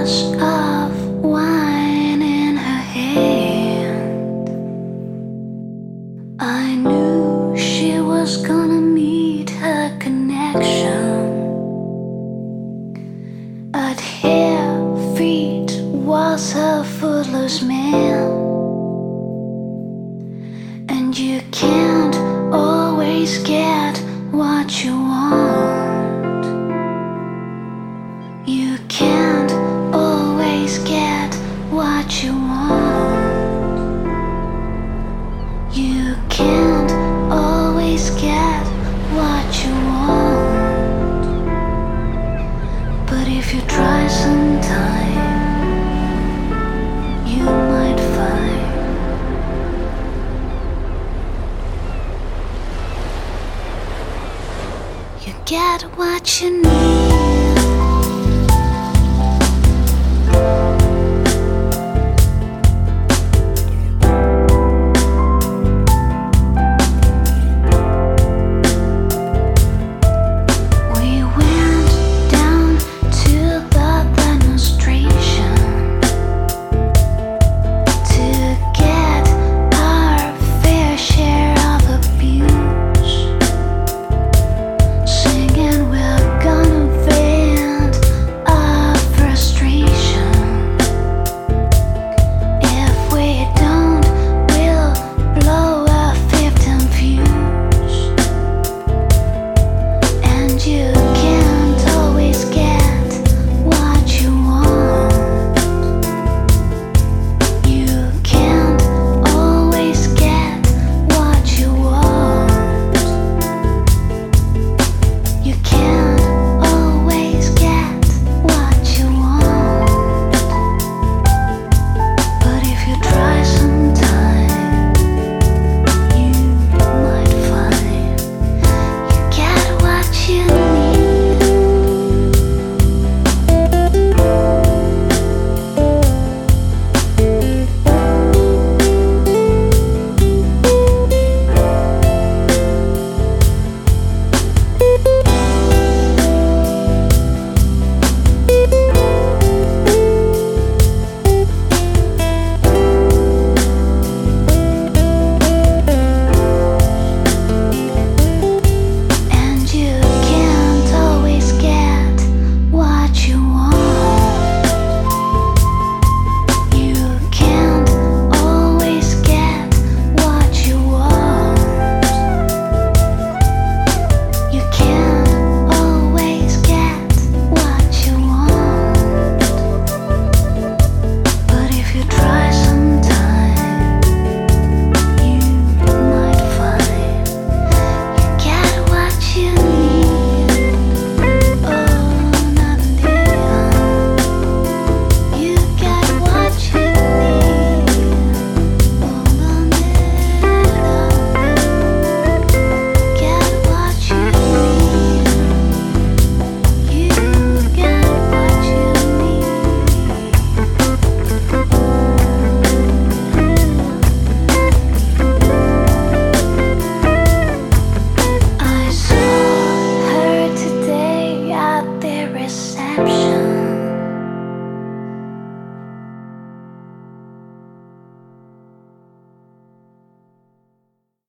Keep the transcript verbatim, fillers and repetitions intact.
glass of wine in her hand. I knew she was gonna meet her connection. At her feet was her footloose man. And you can't always get what you want. You can't always get what you want. You can't always get what you want. But if you try sometime, you might find you get what you need.